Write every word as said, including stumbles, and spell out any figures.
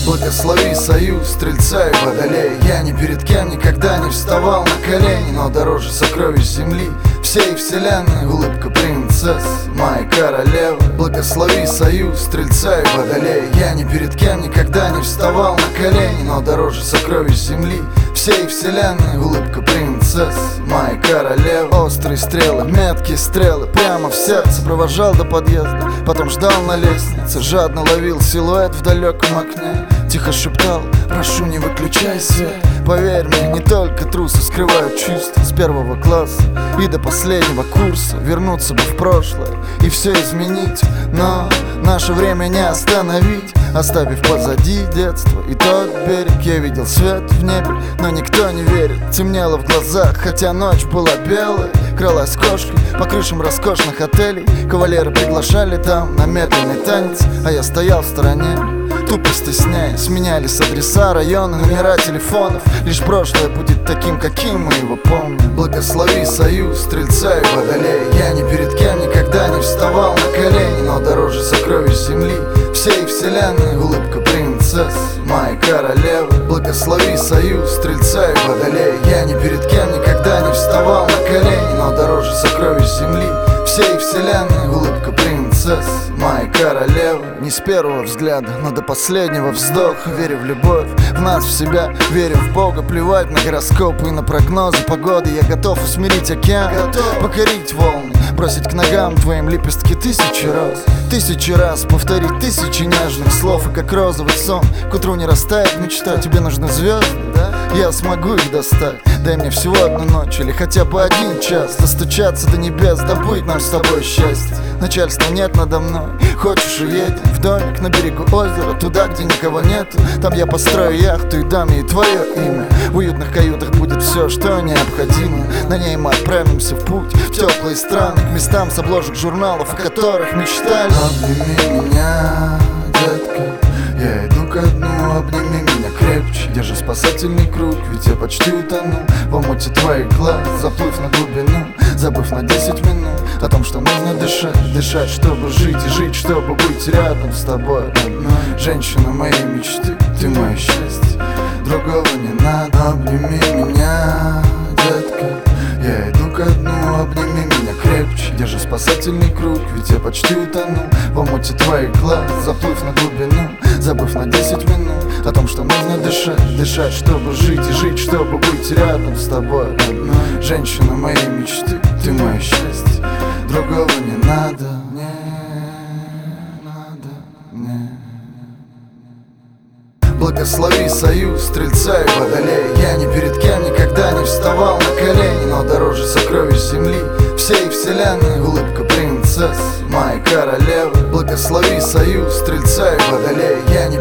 Благослови союз стрельца и водолея. Я ни перед кем никогда не вставал на колени, но дороже сокровищ земли всей вселенной улыбка принцесс, моя королева. Благослови союз стрельца и водолея. Я ни перед кем никогда не вставал на колени, но дороже сокровищ земли всей вселенной улыбка принцесс, моя королева. Острые стрелы, меткие стрелы прямо в сердце. Провожал до подъезда, потом ждал на лестнице. Жадно ловил силуэт в далеком окне. Тихо шептал: прошу, не выключай свет. Поверь мне, не только трусы скрывают чувства. С первого класса и до последнего курса вернуться бы в прошлое и все изменить, но наше время не остановить. Оставив позади детство и тот берег, я видел свет в небе, но никто не верит. Темнело в глазах, хотя ночь была белая. Кралась кошкой по крышам роскошных отелей. Кавалеры приглашали там на медленный танец, а я стоял в стороне, тупо стесняясь. Менялись адреса, районы, номера телефонов. Лишь прошлое будет таким, каким мы его помним. Благослови союз стрельца и водолея. Я ни перед кем никогда не вставал на колени, но дороже сокровищ земли всей вселенной улыбка принцесс, моя королева. Благослови союз стрельца и водолея. Я ни перед кем никогда не вставал на колени, но дороже сокровищ земли всей вселенной улыбка принцесс, моя королева. Не с первого взгляда, но до последнего вздоха. Верю в любовь, в нас, в себя, верю в Бога. Плевать на гороскопы и на прогнозы погоды. Я готов усмирить океан, готов покорить волны, бросить к ногам твоим лепестки тысячи роз. Тысячи раз повторить тысячи нежных слов. И как розовый сон к утру не растает мечта. Тебе нужны звезды, да? Я смогу их достать. Дай мне всего одну ночь или хотя бы один час. Достучаться до небес, добыть нам с тобой счастье. Начальства нет надо мной, хочешь уедем в домик на берегу озера, туда, где никого нету. Там я построю яхту и дам ей твое имя. В уютных каютах будет все, что необходимо. На ней мы отправимся в путь, в теплые страны, к местам с обложек журналов, о которых мечтали. Обними меня, детка, я иду ко дну, обними меня крепче. Держи спасательный круг, ведь я почти утонул в омуте твоих глаз, заплыв на глубину, забыв на десять минут о том, что нужно дышать. Дышать, чтобы жить, и жить, чтобы быть рядом с тобой, родной. Женщина моей мечты, ты мое счастье, другого не надо. Обними меня, детка, я иду ко дну, обними меня крепче. Держи спасательный круг, ведь я почти утонул в омуте твоих глаз, заплыв на глубину, забыв на десять минут о том, что нужно дышать. Дышать, чтобы жить, и жить, чтобы быть рядом с тобой, родной. Женщина моей мечты, ты мое счастье, другого не надо, не надо, не. Благослови союз стрельца и водолея. Я ни перед кем никогда не вставал на колени, но дороже сокровищ земли всей вселенной улыбка принцесс, моя королева. Благослови союз стрельца и водолея. Я ни